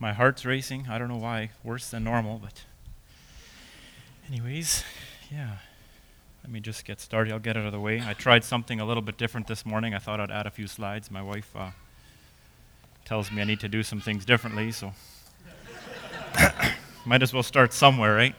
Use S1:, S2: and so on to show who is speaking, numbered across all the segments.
S1: My heart's racing. I don't know why. Worse than normal, but anyways, yeah. Let me just get started. I'll get out of the way. I tried something a little bit different this morning. I thought I'd add a few slides. My wife tells me I need to do some things differently, so might as well start somewhere, right?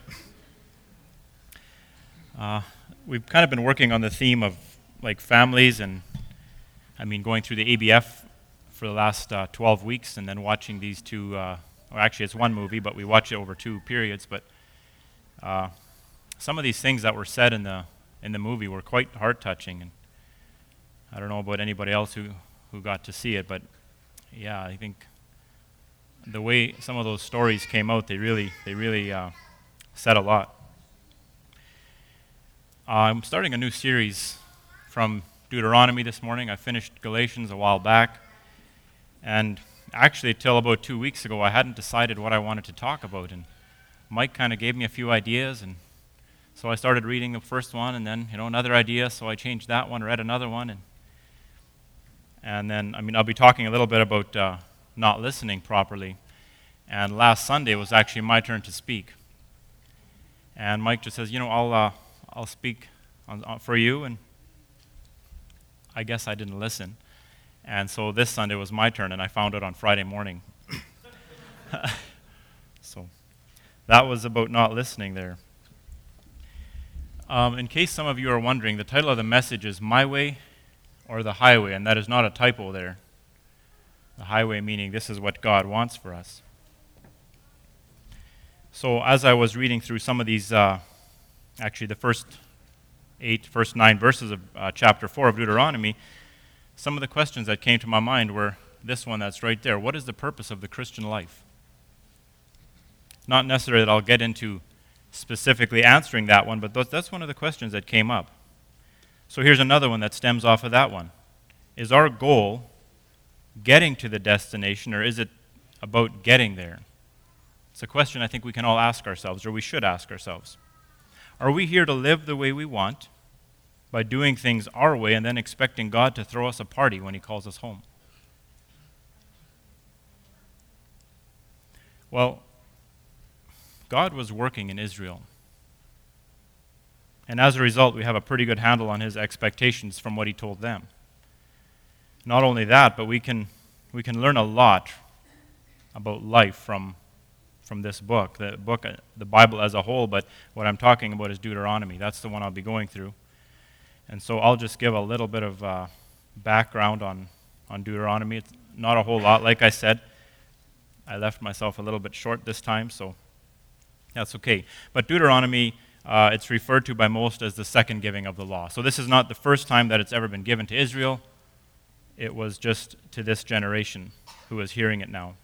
S1: We've kind of been working on the theme of like families and going through the ABF for the last 12 weeks and then watching these two, or actually it's one movie, but we watch it over two periods, but some of these things that were said in the movie were quite heart-touching, and I don't know about anybody else who got to see it, but yeah, I think the way some of those stories came out, they really said a lot. I'm starting a new series from Deuteronomy this morning. I finished Galatians a while back, and actually till about 2 weeks ago I hadn't decided what I wanted to talk about, and Mike kind of gave me a few ideas, and so I started reading the first one, and then another idea, so I changed that one, read another one, and then I'll be talking a little bit about not listening properly. And last Sunday was actually my turn to speak, and Mike just says, I'll speak for you, and I guess I didn't listen. And so this Sunday was my turn, and I found out on Friday morning. So that was about not listening there. In case some of you are wondering, the title of the message is My Way or the Highway, and that is not a typo there. The highway meaning this is what God wants for us. So as I was reading through some of these, actually the first 9 verses of chapter 4 of Deuteronomy, some of the questions that came to my mind were this one that's right there. What is the purpose of the Christian life? Not necessarily that I'll get into specifically answering that one, but that's one of the questions that came up. So here's another one that stems off of that one. Is our goal getting to the destination, or is it about getting there? It's a question I think we can all ask ourselves, or we should ask ourselves. Are we here to live the way we want by doing things our way and then expecting God to throw us a party when He calls us home? Well, God was working in Israel. And as a result, we have a pretty good handle on His expectations from what He told them. Not only that, but we can learn a lot about life from this book, the Bible as a whole, but what I'm talking about is Deuteronomy. That's the one I'll be going through. And so I'll just give a little bit of background on Deuteronomy. It's not a whole lot. Like I said, I left myself a little bit short this time, so that's okay. But Deuteronomy, it's referred to by most as the second giving of the law. So this is not the first time that it's ever been given to Israel. It was just to this generation who is hearing it now.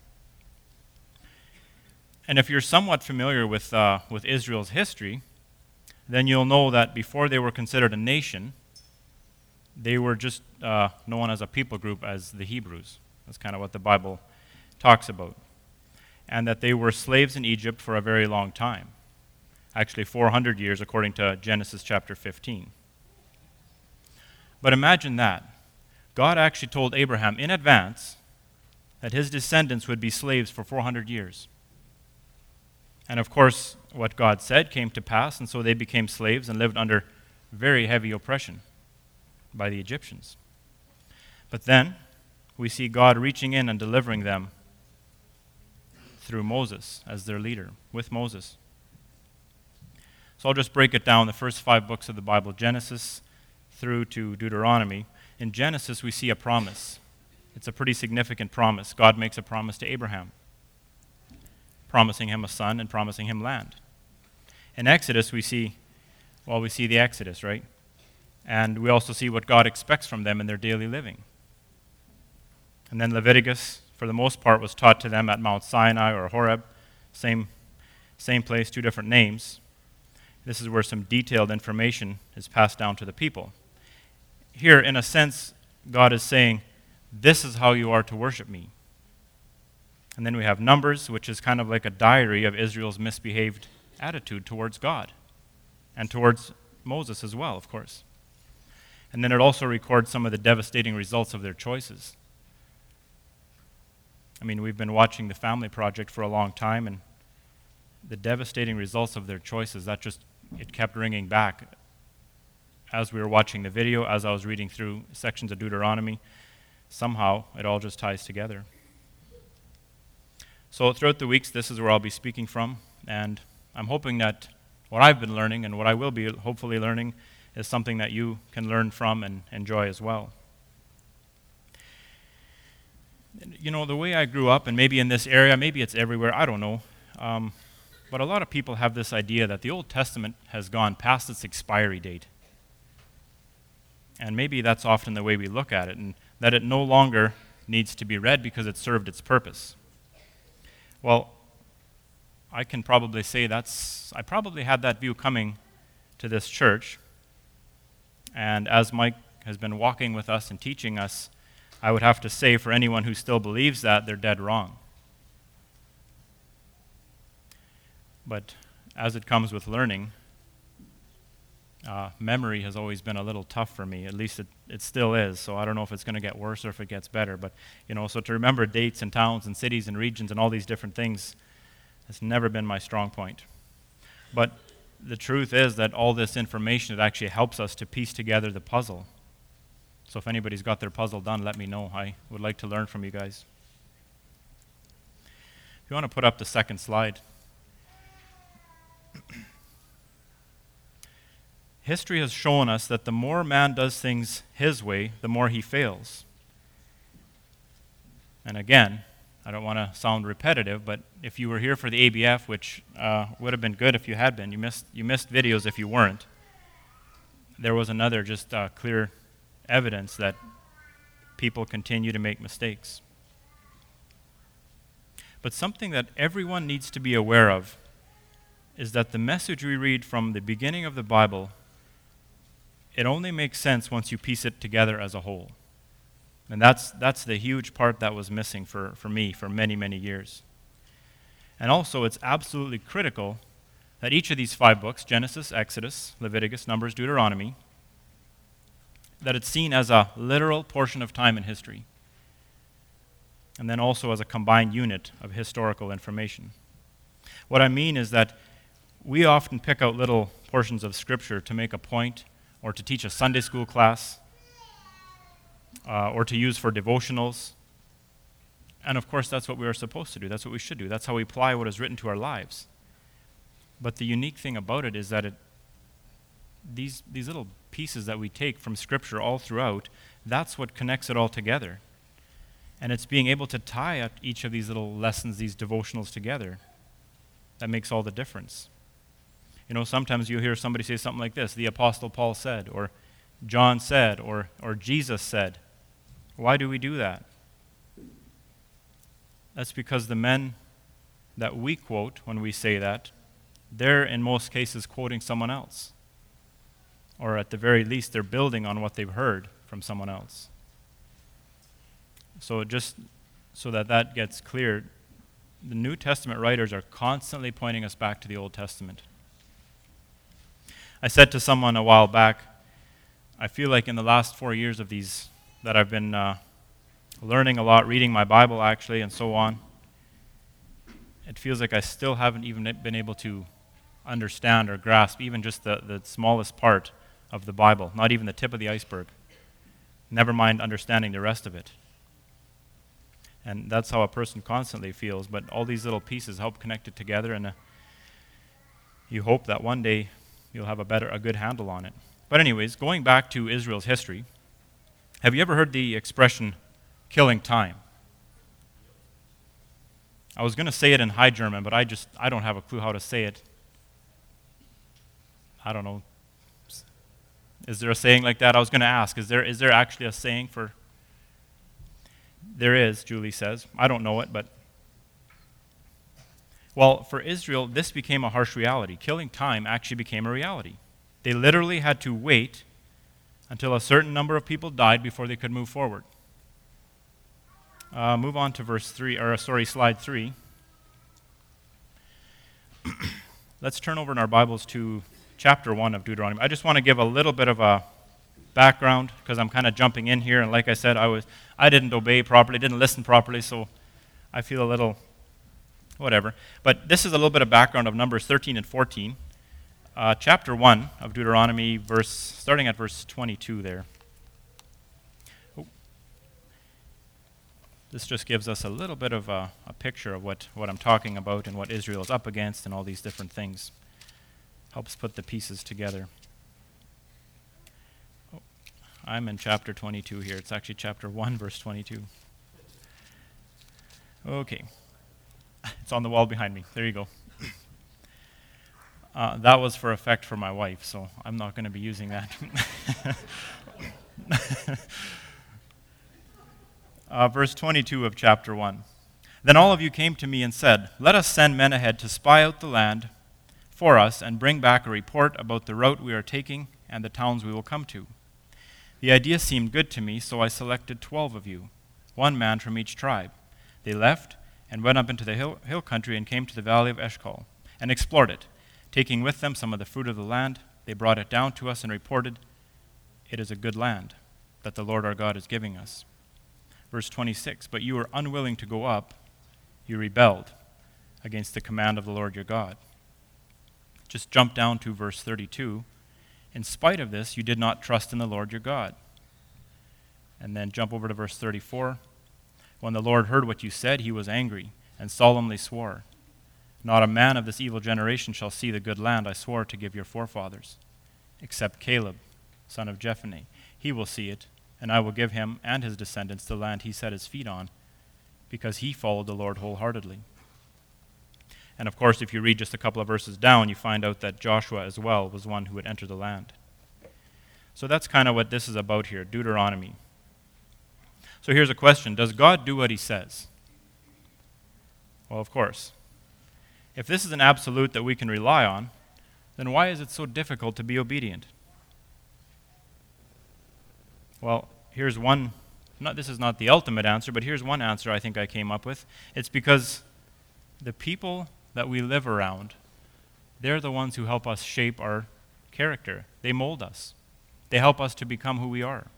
S1: And if you're somewhat familiar with Israel's history, then you'll know that before they were considered a nation, they were just known as a people group as the Hebrews. That's kind of what the Bible talks about. And that they were slaves in Egypt for a very long time. Actually 400 years according to Genesis chapter 15. But imagine that. God actually told Abraham in advance that his descendants would be slaves for 400 years. And of course, what God said came to pass, and so they became slaves and lived under very heavy oppression by the Egyptians. But then, we see God reaching in and delivering them through Moses as their leader, with Moses. So I'll just break it down, the first 5 books of the Bible, Genesis through to Deuteronomy. In Genesis, we see a promise. It's a pretty significant promise. God makes a promise to Abraham, promising him a son and promising him land. In Exodus, we see the Exodus, right? And we also see what God expects from them in their daily living. And then Leviticus, for the most part, was taught to them at Mount Sinai or Horeb, same place, 2 different names. This is where some detailed information is passed down to the people. Here, in a sense, God is saying, this is how you are to worship me. And then we have Numbers, which is kind of like a diary of Israel's misbehaved attitude towards God and towards Moses as well, of course. And then it also records some of the devastating results of their choices. I mean, we've been watching the Family Project for a long time, and the devastating results of their choices, it kept ringing back as we were watching the video, as I was reading through sections of Deuteronomy. Somehow, it all just ties together. So throughout the weeks, this is where I'll be speaking from, and I'm hoping that what I've been learning and what I will be hopefully learning is something that you can learn from and enjoy as well. You know, the way I grew up, and maybe in this area, maybe it's everywhere, I don't know, but a lot of people have this idea that the Old Testament has gone past its expiry date. And maybe that's often the way we look at it, and that it no longer needs to be read because it served its purpose. Well, I can probably say I probably had that view coming to this church. And as Mike has been walking with us and teaching us, I would have to say for anyone who still believes that, they're dead wrong. But as it comes with learning, memory has always been a little tough for me. At least it still is. So I don't know if it's going to get worse or if it gets better. But, so to remember dates and towns and cities and regions and all these different things has never been my strong point. But the truth is that all this information, it actually helps us to piece together the puzzle. So if anybody's got their puzzle done, let me know. I would like to learn from you guys. If you want to put up the second slide. History has shown us that the more man does things his way, the more he fails. And again, I don't want to sound repetitive, but if you were here for the ABF, which would have been good if you had been, you missed videos if you weren't. There was another just clear evidence that people continue to make mistakes. But something that everyone needs to be aware of is that the message we read from the beginning of the Bible, it only makes sense once you piece it together as a whole. And that's the huge part that was missing for me for many, many years. And also, it's absolutely critical that each of these 5 books, Genesis, Exodus, Leviticus, Numbers, Deuteronomy, that it's seen as a literal portion of time in history, and then also as a combined unit of historical information. What I mean is that we often pick out little portions of Scripture to make a point, or to teach a Sunday school class, or to use for devotionals. And of course, that's what we are supposed to do. That's what we should do. That's how we apply what is written to our lives. But the unique thing about it is that these little pieces that we take from Scripture all throughout, that's what connects it all together. And it's being able to tie each of these little lessons, these devotionals together, that makes all the difference. Sometimes you hear somebody say something like this: the Apostle Paul said, or John said, or Jesus said. Why do we do that? That's because the men that we quote when we say that, they're in most cases quoting someone else. Or at the very least, they're building on what they've heard from someone else. So just so that gets clear, the New Testament writers are constantly pointing us back to the Old Testament. I said to someone a while back, I feel like in the last 4 years of these that I've been learning a lot, reading my Bible actually, and so on, it feels like I still haven't even been able to understand or grasp even just the smallest part of the Bible, not even the tip of the iceberg. Never mind understanding the rest of it. And that's how a person constantly feels, but all these little pieces help connect it together, and you hope that one day you'll have a good handle on it. But anyways, going back to Israel's history, have you ever heard the expression, killing time? I was going to say it in High German, but I don't have a clue how to say it. I don't know. Is there a saying like that? I was going to ask, is there actually a saying for... There is, Julie says. I don't know it, but... Well, for Israel, this became a harsh reality. Killing time actually became a reality. They literally had to wait until a certain number of people died before they could move forward. Move on to slide 3. Let's turn over in our Bibles to chapter 1 of Deuteronomy. I just want to give a little bit of a background because I'm kind of jumping in here, and like I said, I didn't obey properly, didn't listen properly, so I feel a little whatever. But this is a little bit of background of Numbers 13 and 14. Chapter 1 of Deuteronomy, starting at verse 22 there. This just gives us a little bit of a picture of what I'm talking about and what Israel is up against and all these different things. Helps put the pieces together. I'm in chapter 22 here. It's actually chapter 1, verse 22. Okay. It's on the wall behind me. There you go. That was for effect for my wife, so I'm not going to be using that. Verse 22 of chapter 1. Then all of you came to me and said, "Let us send men ahead to spy out the land for us and bring back a report about the route we are taking and the towns we will come to." The idea seemed good to me, so I selected 12 of you, one man from each tribe. They left and went up into the hill country and came to the valley of Eshcol and explored it. Taking with them some of the fruit of the land, they brought it down to us and reported, "It is a good land that the Lord our God is giving us." Verse 26, "But you were unwilling to go up. You rebelled against the command of the Lord your God." Just jump down to verse 32. "In spite of this, you did not trust in the Lord your God." And then jump over to verse 34. "When the Lord heard what you said, he was angry and solemnly swore, 'Not a man of this evil generation shall see the good land I swore to give your forefathers, except Caleb, son of Jephunneh. He will see it, and I will give him and his descendants the land he set his feet on, because he followed the Lord wholeheartedly.'" And of course, if you read just a couple of verses down, you find out that Joshua as well was one who would enter the land. So that's kind of what this is about here, Deuteronomy. So here's a question. Does God do what he says? Well, of course. If this is an absolute that we can rely on, then why is it so difficult to be obedient? Well, here's one. This is not the ultimate answer, but here's one answer I think I came up with. It's because the people that we live around, they're the ones who help us shape our character. They mold us. They help us to become who we are.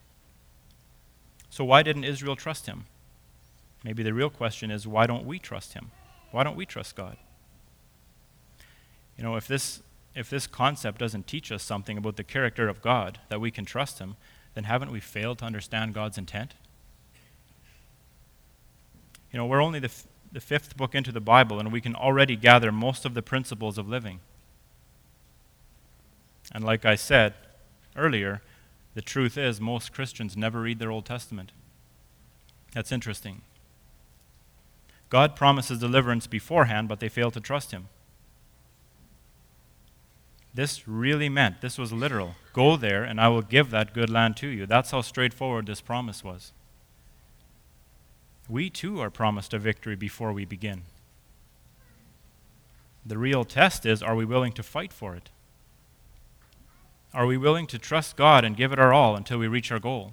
S1: So why didn't Israel trust him? Maybe the real question is, why don't we trust him? Why don't we trust God? You know, if this concept doesn't teach us something about the character of God, that we can trust him, then haven't we failed to understand God's intent? You know, we're only the fifth book into the Bible, and we can already gather most of the principles of living. And like I said earlier, the truth is most Christians never read their Old Testament. That's interesting. God promises deliverance beforehand, but they fail to trust him. This really meant, this was literal. Go there, and I will give that good land to you. That's how straightforward this promise was. We too are promised a victory before we begin. The real test is, are we willing to fight for it? Are we willing to trust God and give it our all until we reach our goal?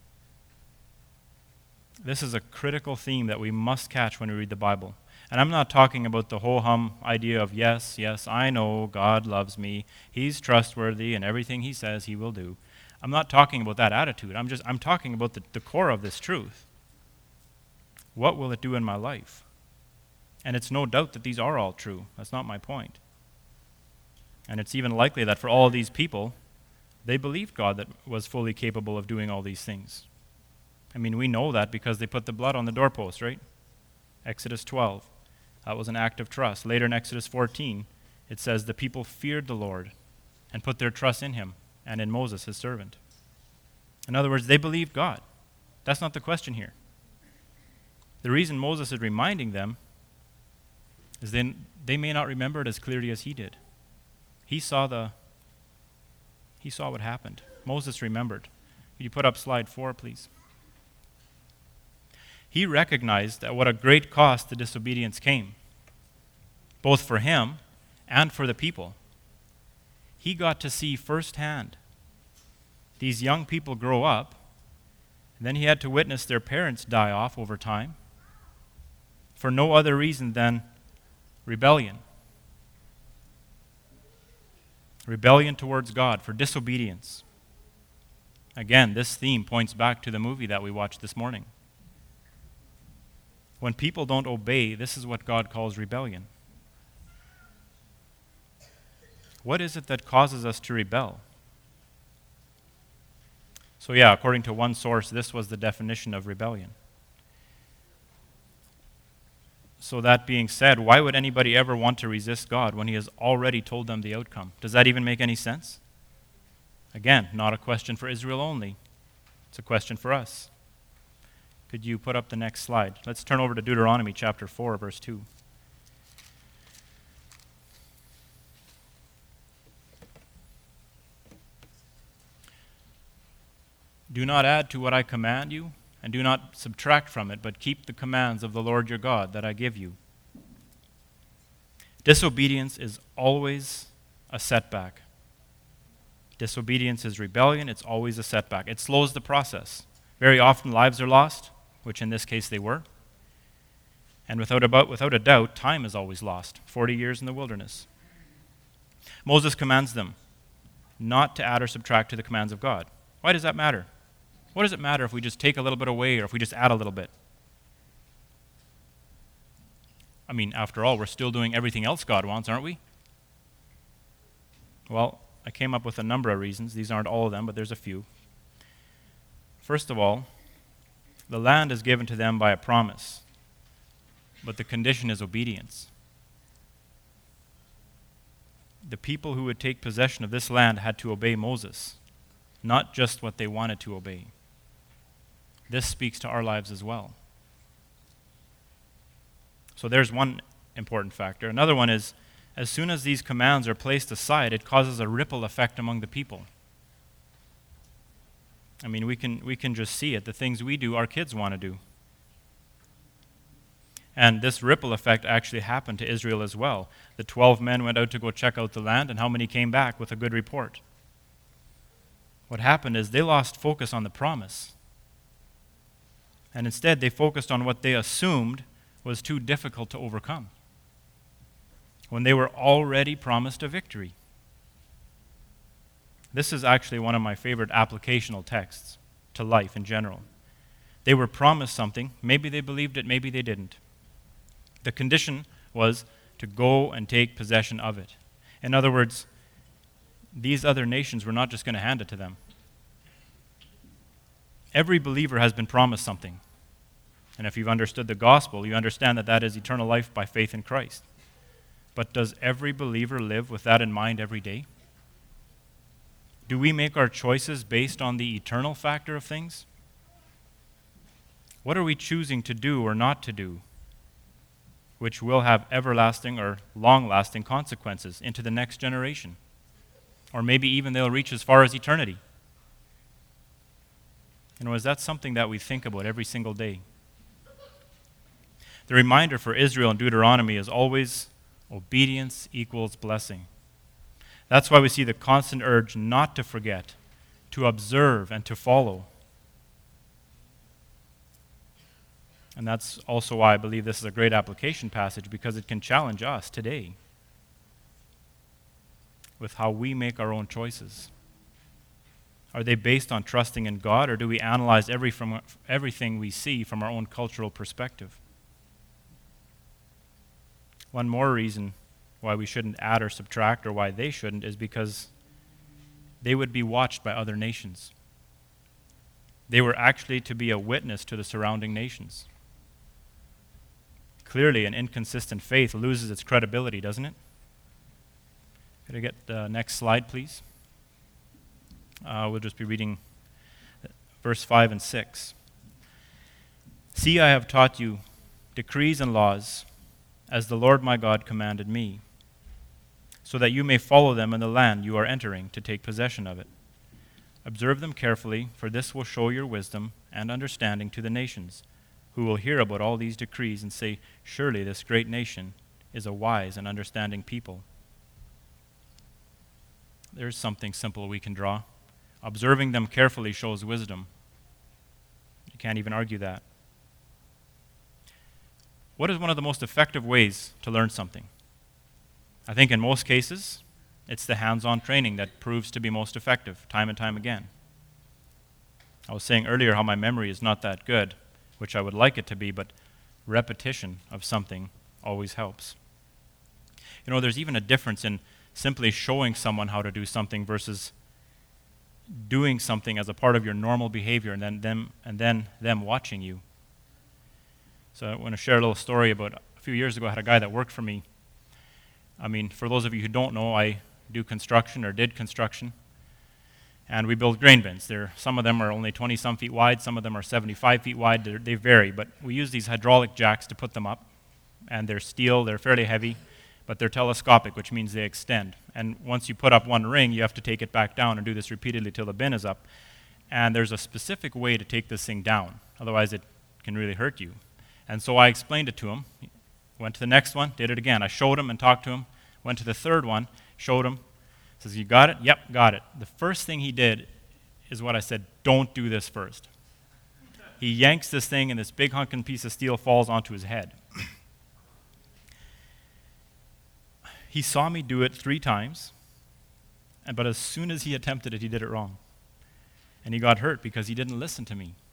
S1: This is a critical theme that we must catch when we read the Bible. And I'm not talking about the ho-hum idea of, yes, I know God loves me. He's trustworthy, and everything he says he will do. I'm not talking about that attitude. I'm talking about the core of this truth. What will it do in my life? And it's no doubt that these are all true. That's not my point. And it's even likely that for all of these people, they believed God that was fully capable of doing all these things. I mean, we know that because they put the blood on the doorpost, right? Exodus 12. That was an act of trust. Later in Exodus 14, it says the people feared the Lord and put their trust in him and in Moses, his servant. In other words, they believed God. That's not the question here. The reason Moses is reminding them is they may not remember it as clearly as he did. He saw what happened. Moses remembered. Could you put up slide 4, please? He recognized at what a great cost the disobedience came, both for him and for the people. He got to see firsthand these young people grow up, and then he had to witness their parents die off over time for no other reason than rebellion. Rebellion towards God, for disobedience. Again, this theme points back to the movie that we watched this morning. When people don't obey, this is what God calls rebellion. What is it that causes us to rebel? So yeah, according to one source, this was the definition of rebellion. So that being said, why would anybody ever want to resist God when he has already told them the outcome? Does that even make any sense? Again, not a question for Israel only. It's a question for us. Could you put up the next slide? Let's turn over to Deuteronomy chapter 4, verse 2. Do not add to what I command you, and do not subtract from it, but keep the commands of the Lord your God that I give you. Disobedience is always a setback. Disobedience is rebellion. It's always a setback. It slows the process. Very often lives are lost, which in this case they were. And without a doubt, time is always lost. 40 years in the wilderness. Moses commands them not to add or subtract to the commands of God. Why does that matter? What does it matter if we just take a little bit away or if we just add a little bit? I mean, after all, we're still doing everything else God wants, aren't we? Well, I came up with a number of reasons. These aren't all of them, but there's a few. First of all, the land is given to them by a promise, but the condition is obedience. The people who would take possession of this land had to obey Moses, not just what they wanted to obey. This speaks to our lives as well. So there's one important factor. Another one is, as soon as these commands are placed aside, it causes a ripple effect among the people. I mean, we can just see it. The things we do, our kids want to do. And this ripple effect actually happened to Israel as well. The 12 men went out to go check out the land, and how many came back with a good report? What happened is they lost focus on the promise. And instead, they focused on what they assumed was too difficult to overcome, when they were already promised a victory. This is actually one of my favorite applicational texts to life in general. They were promised something. Maybe they believed it, maybe they didn't. The condition was to go and take possession of it. In other words, these other nations were not just going to hand it to them. Every believer has been promised something. And if you've understood the gospel, you understand that that is eternal life by faith in Christ. But does every believer live with that in mind every day? Do we make our choices based on the eternal factor of things? What are we choosing to do or not to do, which will have everlasting or long-lasting consequences into the next generation? Or maybe even they'll reach as far as eternity. Is that something that we think about every single day? The reminder for Israel in Deuteronomy is always obedience equals blessing. That's why we see the constant urge not to forget, to observe, and to follow. And that's also why I believe this is a great application passage, because it can challenge us today with how we make our own choices. Are they based on trusting in God, or do we analyze everything we see from our own cultural perspective? One more reason why we shouldn't add or subtract, or why they shouldn't, is because they would be watched by other nations. They were actually to be a witness to the surrounding nations. Clearly, an inconsistent faith loses its credibility, doesn't it? Could I get the next slide, please? We'll just be reading verse 5 and 6. See, I have taught you decrees and laws, as the Lord my God commanded me, so that you may follow them in the land you are entering to take possession of it. Observe them carefully, for this will show your wisdom and understanding to the nations, who will hear about all these decrees and say, surely this great nation is a wise and understanding people. There's something simple we can draw. Observing them carefully shows wisdom. You can't even argue that. What is one of the most effective ways to learn something? I think in most cases, it's the hands-on training that proves to be most effective, time and time again. I was saying earlier how my memory is not that good, which I would like it to be, but repetition of something always helps. You know, there's even a difference in simply showing someone how to do something versus doing something as a part of your normal behavior and then them watching you. So I want to share a little story about a few years ago. I had a guy that worked for me. I mean, for those of you who don't know, I do construction or did construction. And we build grain bins. Some of them are only 20-some feet wide. Some of them are 75 feet wide. They vary. But we use these hydraulic jacks to put them up. And they're steel. They're fairly heavy. But they're telescopic, which means they extend. And once you put up one ring, you have to take it back down and do this repeatedly till the bin is up. And there's a specific way to take this thing down. Otherwise, it can really hurt you. And so I explained it to him. Went to the next one, did it again. I showed him and talked to him. Went to the third one, showed him. Says, you got it? Yep, got it. The first thing he did is what I said, don't do this first. He yanks this thing, and this big hunking piece of steel falls onto his head. He saw me do it 3 times, but as soon as he attempted it, he did it wrong. And he got hurt because he didn't listen to me.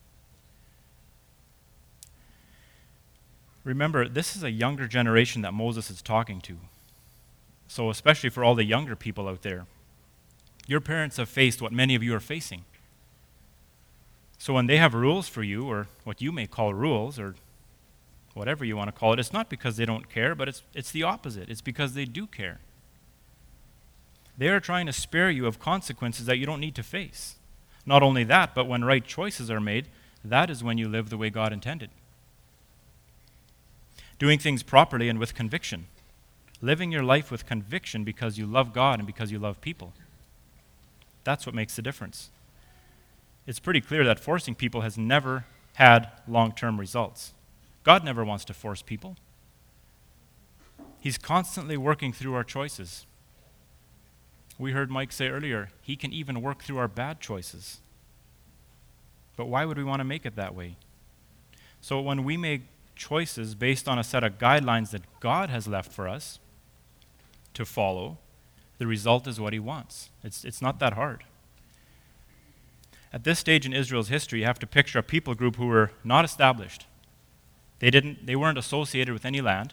S1: Remember, this is a younger generation that Moses is talking to. So especially for all the younger people out there, your parents have faced what many of you are facing. So when they have rules for you, or what you may call rules, or whatever you want to call it, it's not because they don't care, but it's the opposite. It's because they do care. They are trying to spare you of consequences that you don't need to face. Not only that, but when right choices are made, that is when you live the way God intended. Doing things properly and with conviction. Living your life with conviction because you love God and because you love people. That's what makes the difference. It's pretty clear that forcing people has never had long-term results. God never wants to force people. He's constantly working through our choices. We heard Mike say earlier, he can even work through our bad choices. But why would we want to make it that way? So when we make choices based on a set of guidelines that God has left for us to follow, the result is what he wants. It's not that hard. At this stage in Israel's history, you have to picture a people group who were not established. They weren't associated with any land.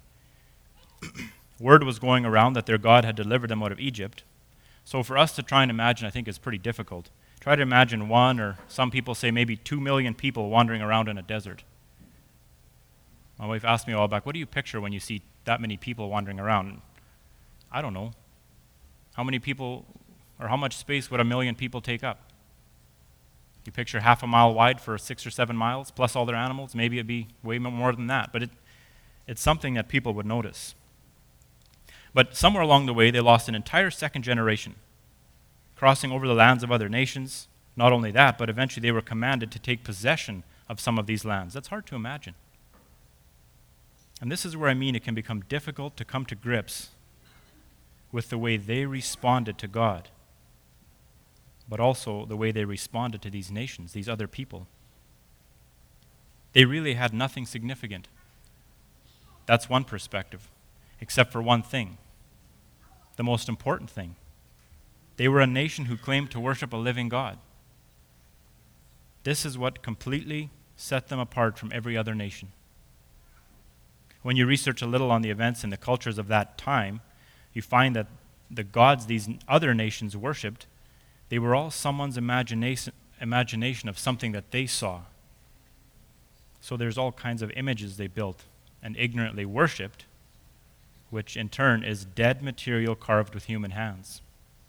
S1: Word was going around that their God had delivered them out of Egypt. So for us to try and imagine, I think, is pretty difficult. Try to imagine 1, or some people say maybe 2 million people wandering around in a desert. My wife asked me a while back, what do you picture when you see that many people wandering around? I don't know. How many people, or how much space would 1 million people take up? You picture half a mile wide for 6 or 7 miles, plus all their animals. Maybe it'd be way more than that, but it's something that people would notice. But somewhere along the way, they lost an entire second generation, crossing over the lands of other nations. Not only that, but eventually they were commanded to take possession of some of these lands. That's hard to imagine. And this is where I mean it can become difficult to come to grips with the way they responded to God, but also the way they responded to these nations, these other people. They really had nothing significant. That's one perspective, except for one thing, the most important thing. They were a nation who claimed to worship a living God. This is what completely set them apart from every other nation. When you research a little on the events and the cultures of that time, you find that the gods these other nations worshipped, they were all someone's imagination of something that they saw. So there's all kinds of images they built and ignorantly worshipped, which in turn is dead material carved with human hands.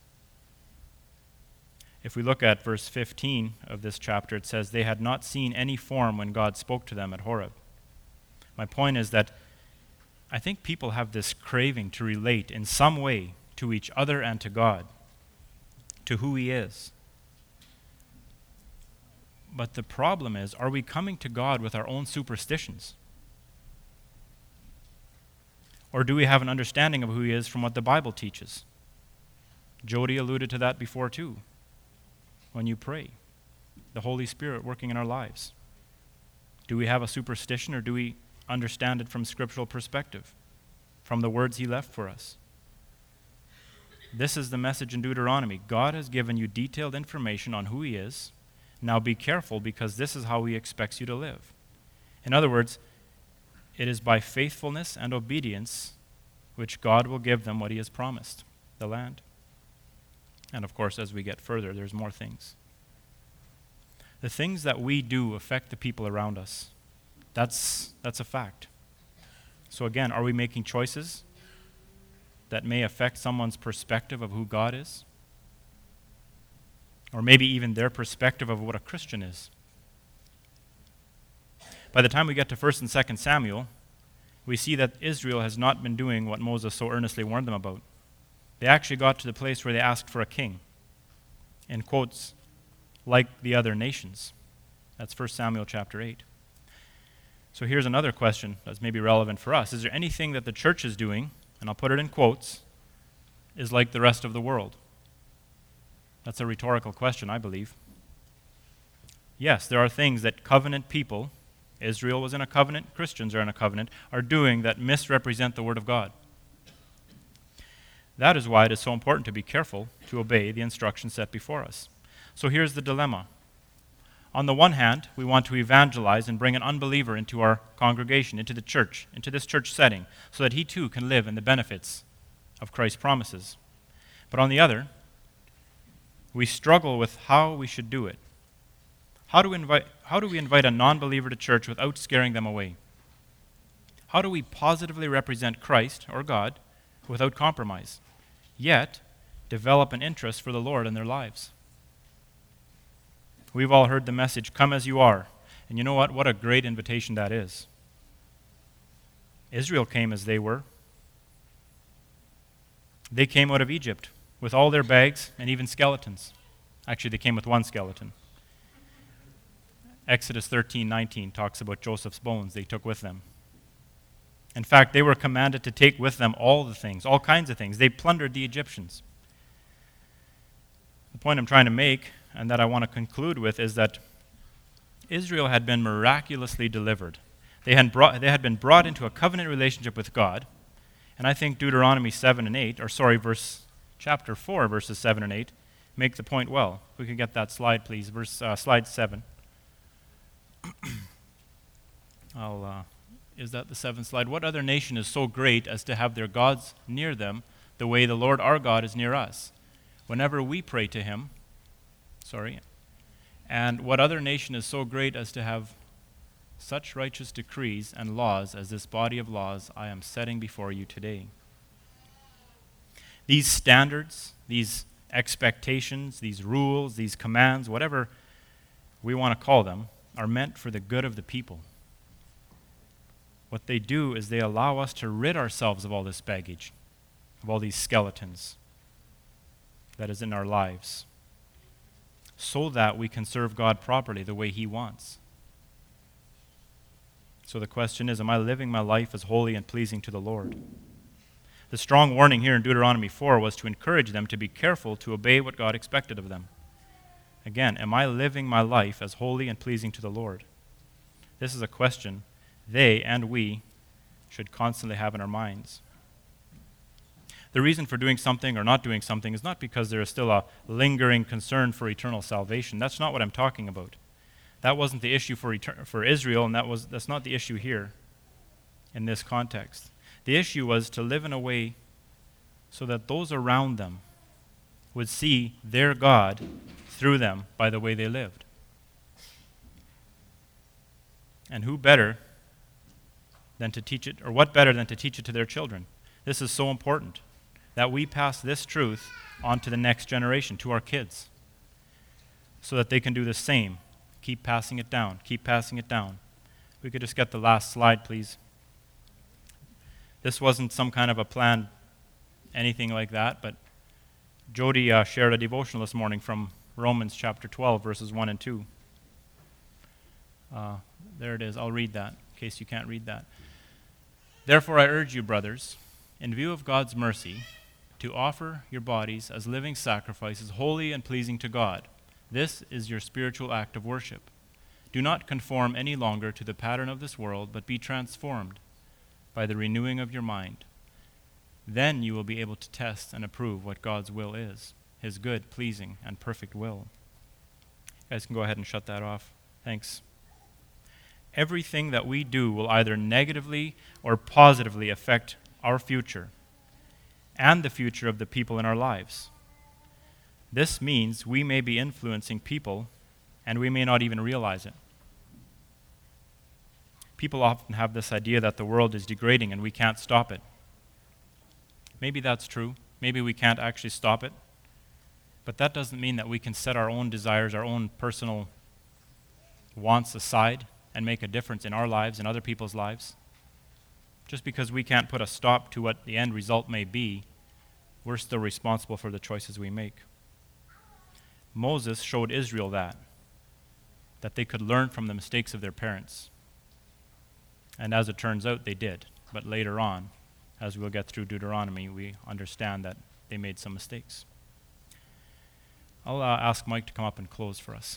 S1: If we look at verse 15 of this chapter, it says, they had not seen any form when God spoke to them at Horeb. My point is that I think people have this craving to relate in some way to each other and to God, to who he is. But the problem is, are we coming to God with our own superstitions? Or do we have an understanding of who he is from what the Bible teaches? Jody alluded to that before too. When you pray, the Holy Spirit working in our lives. Do we have a superstition, or do we understand it from scriptural perspective, from the words he left for us? This is the message in Deuteronomy. God has given you detailed information on who he is. Now be careful, because this is how he expects you to live. In other words, it is by faithfulness and obedience which God will give them what he has promised, the land. And of course, as we get further, there's more things. The things that we do affect the people around us. That's a fact. So again, are we making choices that may affect someone's perspective of who God is? Or maybe even their perspective of what a Christian is? By the time we get to 1 and 2 Samuel, we see that Israel has not been doing what Moses so earnestly warned them about. They actually got to the place where they asked for a king. In quotes, like the other nations. That's 1 Samuel chapter 8. So here's another question that's maybe relevant for us. Is there anything that the church is doing, and I'll put it in quotes, is like the rest of the world? That's a rhetorical question, I believe. Yes, there are things that covenant people, Israel was in a covenant, Christians are in a covenant, are doing that misrepresent the Word of God. That is why it is so important to be careful to obey the instructions set before us. So here's the dilemma. On the one hand, we want to evangelize and bring an unbeliever into our congregation, into the church, into this church setting, so that he too can live in the benefits of Christ's promises. But on the other, we struggle with how we should do it. How do we invite a non-believer to church without scaring them away? How do we positively represent Christ, or God, without compromise, yet develop an interest for the Lord in their lives? We've all heard the message, come as you are. And you know what? What a great invitation that is. Israel came as they were. They came out of Egypt with all their bags and even skeletons. Actually, they came with one skeleton. Exodus 13:19 talks about Joseph's bones they took with them. In fact, they were commanded to take with them all the things, all kinds of things. They plundered the Egyptians. The point I'm trying to make, and that I want to conclude with, is that Israel had been miraculously delivered. They had been brought into a covenant relationship with God. And I think Deuteronomy 7 and 8, chapter 4, verses 7 and 8, make the point well. If we could get that slide, please. Slide 7. Is that the 7th slide? What other nation is so great as to have their gods near them the way the Lord our God is near us? Whenever we pray to him, and what other nation is so great as to have such righteous decrees and laws as this body of laws I am setting before you today? These standards, these expectations, these rules, these commands, whatever we want to call them, are meant for the good of the people. What they do is they allow us to rid ourselves of all this baggage, of all these skeletons that is in our lives, so that we can serve God properly the way he wants. So the question is, am I living my life as holy and pleasing to the Lord? The strong warning here in Deuteronomy 4 was to encourage them to be careful to obey what God expected of them. Again, am I living my life as holy and pleasing to the Lord? This is a question they and we should constantly have in our minds. The reason for doing something or not doing something is not because there is still a lingering concern for eternal salvation. That's not what I'm talking about. That wasn't the issue for Israel, and that's not the issue here in this context. The issue was to live in a way so that those around them would see their God through them by the way they lived. And who better than to teach it, or what better than to teach it to their children? This is so important, that we pass this truth on to the next generation, to our kids, so that they can do the same. Keep passing it down. Keep passing it down. We could just get the last slide, please. This wasn't some kind of a plan, anything like that, but Jody shared a devotional this morning from Romans chapter 12, verses 1 and 2. There it is. I'll read that, in case you can't read that. Therefore I urge you, brothers, in view of God's mercy, to offer your bodies as living sacrifices, holy and pleasing to God. This is your spiritual act of worship. Do not conform any longer to the pattern of this world, but be transformed by the renewing of your mind. Then you will be able to test and approve what God's will is, his good, pleasing, and perfect will. You guys can go ahead and shut that off. Thanks. everything that we do will either negatively or positively affect our future and the future of the people in our lives. This means we may be influencing people and we may not even realize it. People often have this idea that the world is degrading and we can't stop it. Maybe that's true. Maybe we can't actually stop it. But that doesn't mean that we can set our own desires, our own personal wants aside and make a difference in our lives and other people's lives. Just because we can't put a stop to what the end result may be, we're still responsible for the choices we make. Moses showed Israel that they could learn from the mistakes of their parents. And as it turns out, they did. But later on, as we'll get through Deuteronomy, we understand that they made some mistakes. I'll ask Mike to come up and close for us.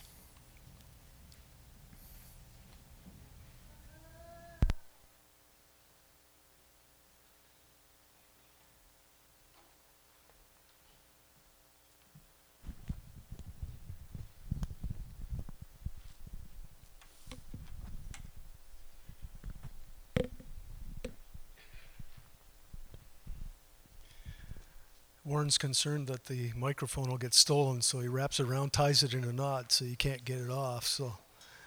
S2: Warren's concerned that the microphone will get stolen, so he wraps it around, ties it in a knot, so you can't get it off. So,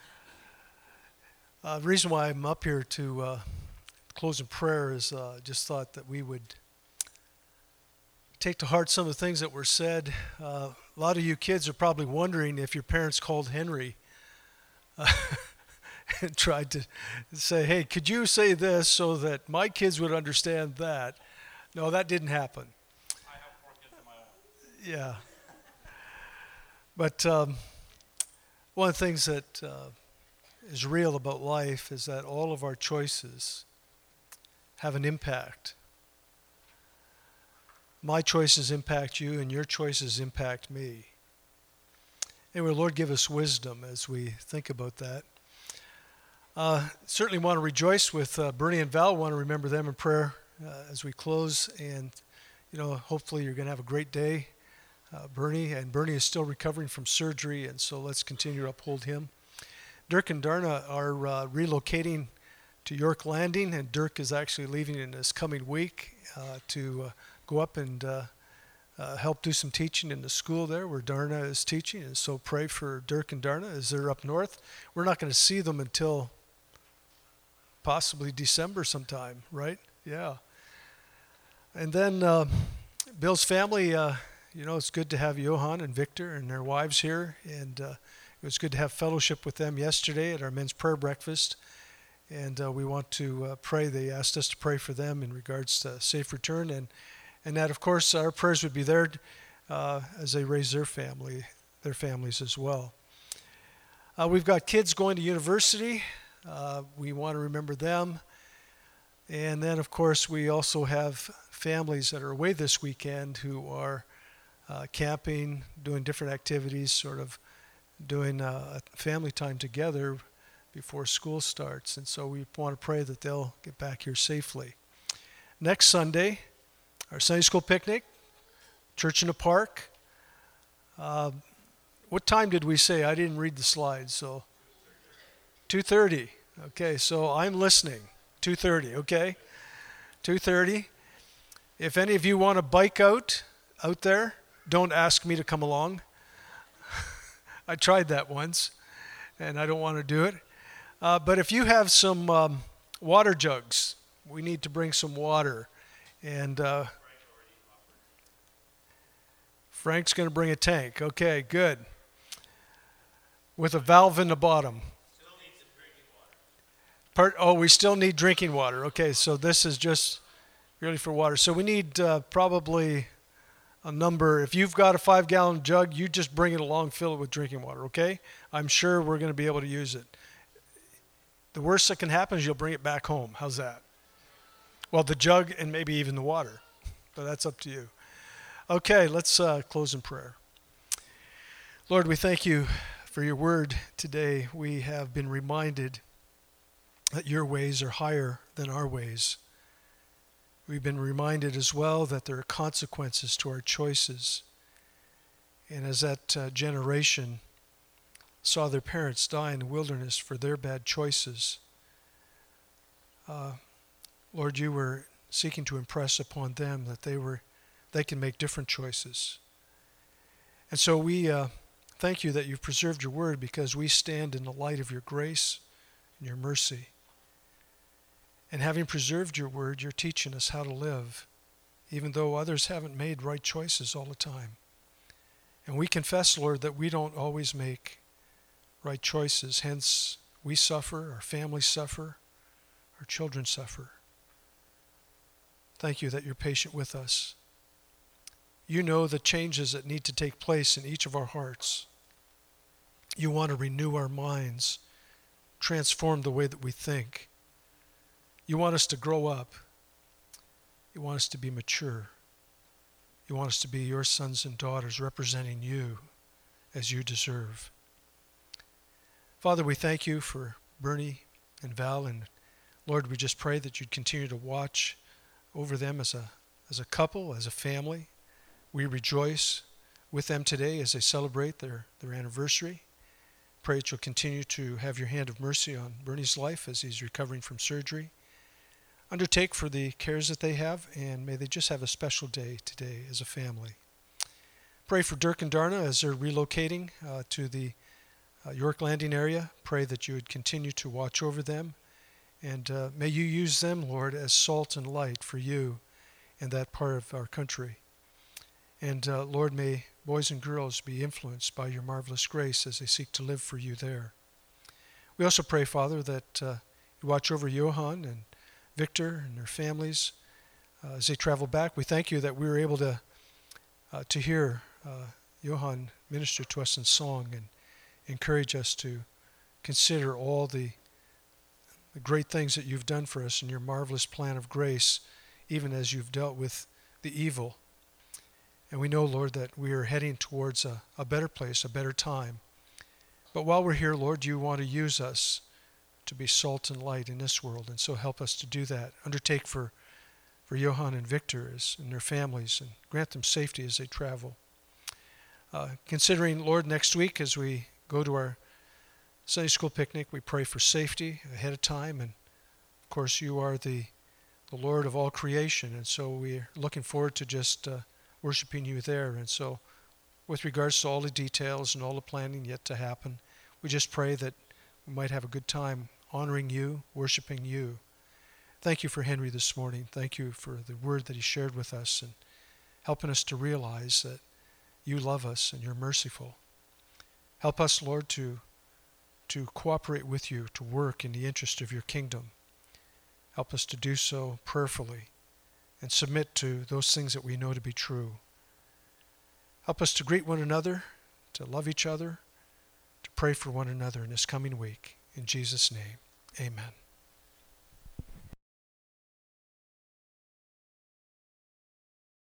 S2: the reason why I'm up here to close in prayer is just thought that we would take to heart some of the things that were said. A lot of you kids are probably wondering if your parents called Henry and tried to say, hey, could you say this so that my kids would understand that? No, that didn't happen. Yeah. But one of the things that is real about life is that all of our choices have an impact. My choices impact you, and your choices impact me. Anyway, Lord, give us wisdom as we think about that. Certainly want to rejoice with Bernie and Val. Want to remember them in prayer as we close. And, hopefully you're going to have a great day. Bernie is still recovering from surgery, and so let's continue to uphold him. Dirk and Darna are relocating to York Landing, and Dirk is actually leaving in this coming week to go up and help do some teaching in the school there where Darna is teaching, and so pray for Dirk and Darna as they're up north. We're not going to see them until possibly December sometime, right? Yeah. And then Bill's family, it's good to have Johan and Victor and their wives here, and it was good to have fellowship with them yesterday at our men's prayer breakfast, and we want to pray. They asked us to pray for them in regards to safe return, and that, of course, our prayers would be there as they raise their families as well. We've got kids going to university. We want to remember them. And then, of course, we also have families that are away this weekend who are camping, doing different activities, sort of doing family time together before school starts. And so we want to pray that they'll get back here safely. Next Sunday, our Sunday school picnic, church in the park. What time did we say? I didn't read the slides, so 2:30. Okay, so I'm listening. 2:30, okay? 2:30. If any of you want to bike out there, don't ask me to come along. I tried that once, and I don't want to do it. But if you have some water jugs, we need to bring some water. And Frank's going to bring a tank. Okay, good. With a valve in the bottom.
S3: Still need some drinking water.
S2: We still need drinking water. Okay, so this is just really for water. So we need probably a number. If you've got a 5-gallon jug, you just bring it along, fill it with drinking water, okay? I'm sure we're going to be able to use it. The worst that can happen is you'll bring it back home. How's that? Well, the jug and maybe even the water. But that's up to you. Okay, let's close in prayer. Lord, we thank you for your word today. We have been reminded that your ways are higher than our ways. We've been reminded as well that there are consequences to our choices. And as that generation saw their parents die in the wilderness for their bad choices. Lord, you were seeking to impress upon them that they can make different choices. And so we thank you that you've preserved your word, because we stand in the light of your grace and your mercy. And having preserved your word, you're teaching us how to live, even though others haven't made right choices all the time. And we confess, Lord, that we don't always make right choices. Hence, we suffer, our families suffer, our children suffer. Thank you that you're patient with us. You know the changes that need to take place in each of our hearts. You want to renew our minds, transform the way that we think. You want us to grow up. You want us to be mature. You want us to be your sons and daughters, representing you as you deserve. Father, we thank you for Bernie and Val, and Lord, we just pray that you'd continue to watch over them as a couple, as a family. We rejoice with them today as they celebrate their anniversary. Pray that you'll continue to have your hand of mercy on Bernie's life as he's recovering from surgery. Undertake for the cares that they have, and may they just have a special day today as a family. Pray for Dirk and Darna as they're relocating to the York Landing area. Pray that you would continue to watch over them, and may you use them, Lord, as salt and light for you in that part of our country. And Lord, may boys and girls be influenced by your marvelous grace as they seek to live for you there. We also pray, Father, that you watch over Johan and Victor and their families as they travel back. We thank you that we were able to hear Johan minister to us in song and encourage us to consider all the great things that you've done for us in your marvelous plan of grace, even as you've dealt with the evil. And we know, Lord, that we are heading towards a better place, a better time. But while we're here, Lord, you want to use us to be salt and light in this world, and so help us to do that. Undertake for Johan and Victor and their families, and grant them safety as they travel. Considering, Lord, next week as we go to our Sunday school picnic, we pray for safety ahead of time, and of course you are the Lord of all creation, and so we're looking forward to just worshiping you there. And so with regards to all the details and all the planning yet to happen, we just pray that we might have a good time honoring you, worshiping you. Thank you for Henry this morning. Thank you for the word that he shared with us and helping us to realize that you love us and you're merciful. Help us, Lord, to cooperate with you, to work in the interest of your kingdom. Help us to do so prayerfully and submit to those things that we know to be true. Help us to greet one another, to love each other, to pray for one another in this coming week. In Jesus' name, amen.